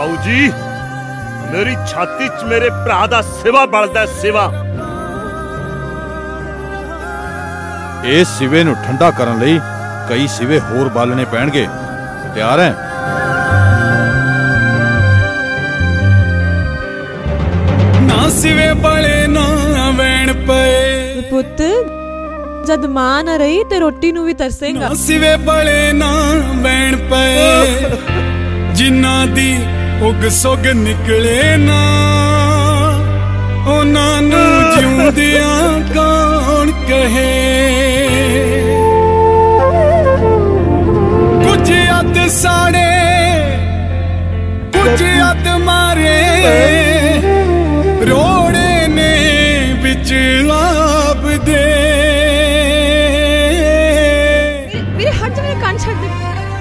ताऊ जी मेरी छाती च मेरे भरा दा सिवा बलदा सिवा। इस सिवे नूं ठंडा करन लई कई सिवे होर बालने पैणगे। तैयार है? ना सिवे बले ना वैण पे पुत जद मां ना रही ते रोटी नूं भी तरसेगा। ना सिवे बले ना वैण पे जिन्ना दी उग सुग निकले ना उन्हां नूं जिउंदियां कौन कहे। कुछ अद साड़े कुछ अद मारे रोड़े ने बिच आब दे। मेरे हट जा, मेरे कान छड़ दे।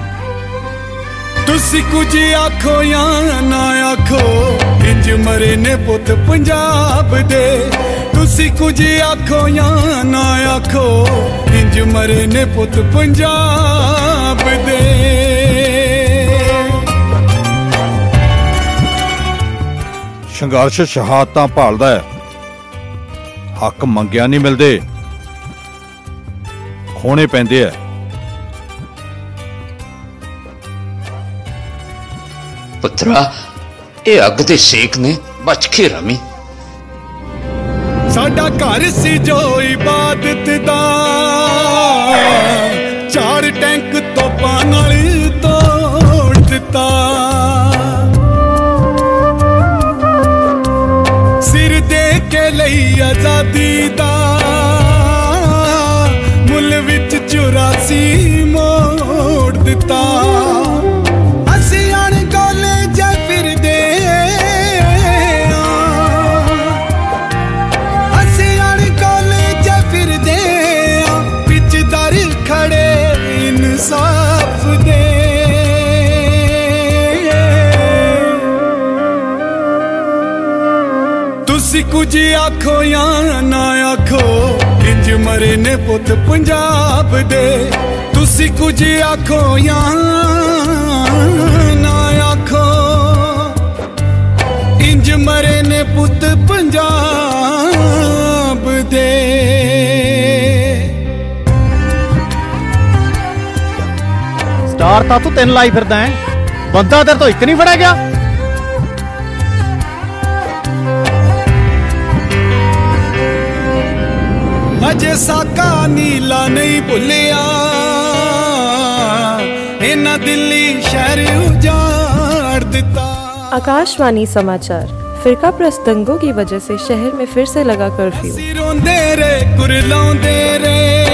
तुसी कुछ आखो या ना आखो इंज मरे ने पुत पंजाब दे। तुसी कुछ आखो या ना आखो इंज मरे ने पुत पंजाब दे। संघर्ष शहादतां भालदा है, हक मंगिया नहीं मिलते, खोने पैंदे है। पुत्रा ये अग दे सेक ने बच के रमी। साडा घर सी जो इबादत दा चार टैंक तोपां नाल तोड़ दिता। सिर दे के लई आजादी दा मुल विच 84 मोड़ दिता। साफ दे तुसी कुछ आखो या ना आखो इंज मरे ने पुत पंजाब दे। तुसी कुछ आखो या ना आखो इंज मरे ने पुत पंजाब दे। स्टार तां तू 3 लाई फिरदा है, बंदा तेरे तो एक नहीं फड़ा गया। अजे साका नीला नहीं भुलिया इन्हां दिल्ली शहर उजाड़ दिता। आकाशवाणी समाचार। फिरका प्रस्त दंगों की वजह से शहर में फिर से लगा कर्फ्यू। रोंदे रे कुरलाउंदे रे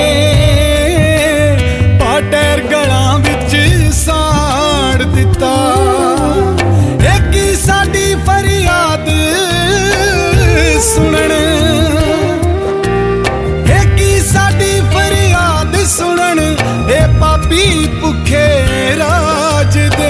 पाटर गलां विच साड़ दिता। एक ही साडी फरियाद सुनण, एक ही साडी फरियाद सुनण ए पापी भुखे राज दे।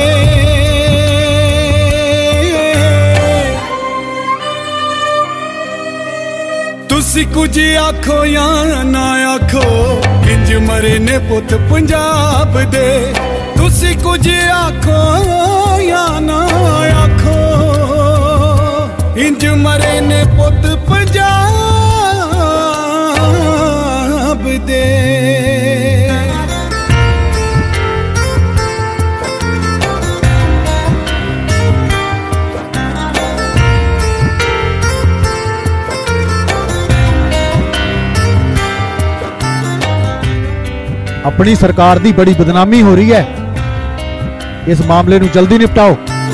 तुसी कुछ आखो या ना आखो इंज मरे ने पुत पंजाब दे। तुसी कुछ आखो या ना आखो इंज मरे ने पुत पंजाब दे। अपनी सरकार दी बड़ी बदनामी हो रही है, इस मामले नूं जल्दी निपटाओ।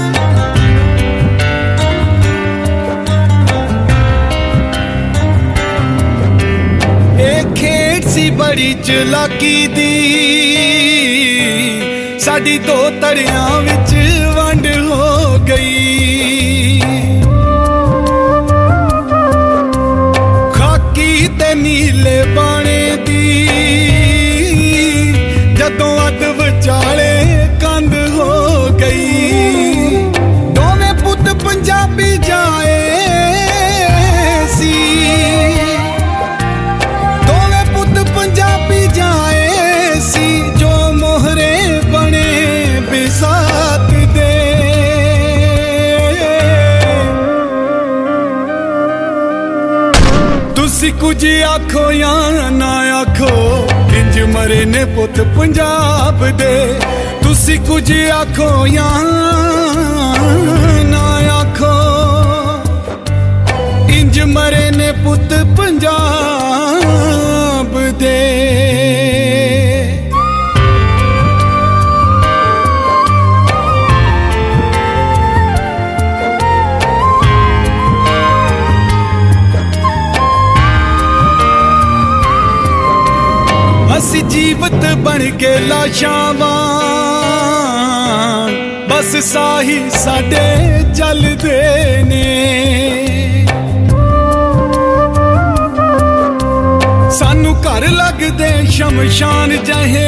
एक खेड सी बड़ी चलाकी दी साडी 2 तड़ियां विच वंड हो गई। खाकी ते नीले बाणे दी जदों अद विचाले कंध हो गई। दोवें पुत पंजाबी जाए सी, दोवें पुत पंजाबी जाए सी जो मोहरे बने बिसात दे। कुछ आखो या ना आखो इंज मरे ने पुत पंजाब दे तुसी कुछ आखो या ना आखो इंज मरे ने पुत पंजाब दे ਅਸੀਂ ਜੀਵਤ ਬਣ ਕੇ ਲਾਸ਼ਾਵਾਂ ਬਸ ਸਾਹੀ ਸਾਡੇ ਚੱਲਦੇ ਨੇ ਸਾਨੂੰ ਘਰ ਲੱਗਦੇ ਸ਼ਮਸ਼ਾਨ ਜਹੇ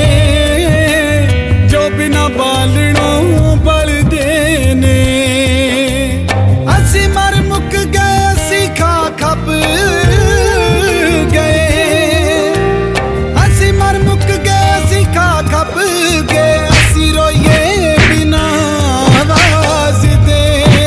ਜੋ ਬਿਨਾ ਬਾਲਣੋਂ ਬਲਦੇ ਨੇ ਅਸੀਂ ਮਰ ਮੁੱਕ ਗਏ ਅਸੀਂ ਖਾ ਖੱਪ ਗਏ खप के असी रोइए बिना आवाज दे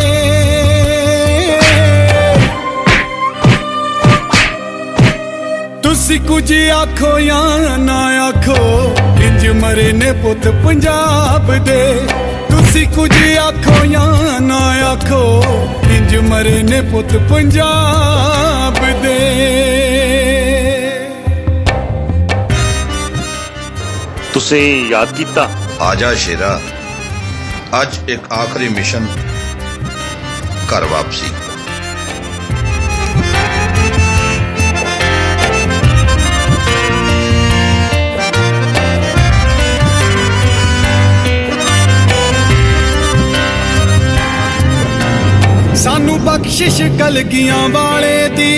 तुसी कुछ आखो या ना आखो इंज मरे ने पुत पंजाब दे तुसी कुछ आखो या ना आखो इंज मरे ने पुत पंजाब दे तुसे याद किया आजा शेरा अज एक आखिरी मिशन घर वापसी सानू बख्शिश कलगियां वाले दी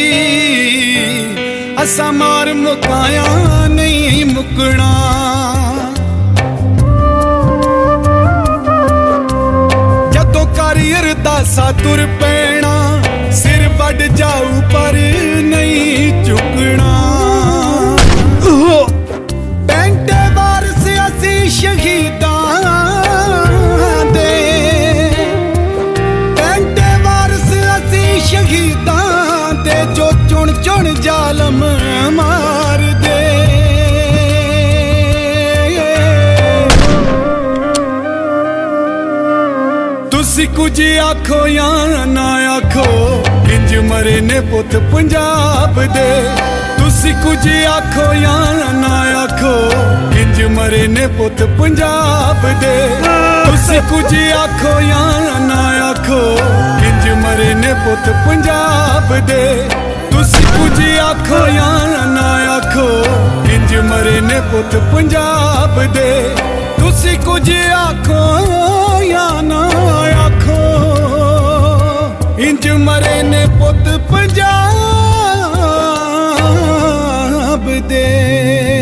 असा मार मुकाया नहीं मुकना जदों कर अरदासा तुर पैना सिर वड जाऊ पर नहीं झुकना पेंटे वारस असी शहीदां दे पेंटे वारस असी शहीदां दे जो चुन चुन जालम मार दे तुसी कुछ आखो या ना आखो इंज मरे ने पुत पंजाब दे तुसी कुछ आखो या ना आखो इंज मरे ने पुत पंजाब दे तुसी कुछ आखो या ना आखो इंज मरे ने पुत पंजाब दे तुसी कुछ आखो या ना आखो इंज मरे ने पुत पंजाब दे तुसी कुछ आखो या ना आखो इंज मरे ने पुत पंजाब दे।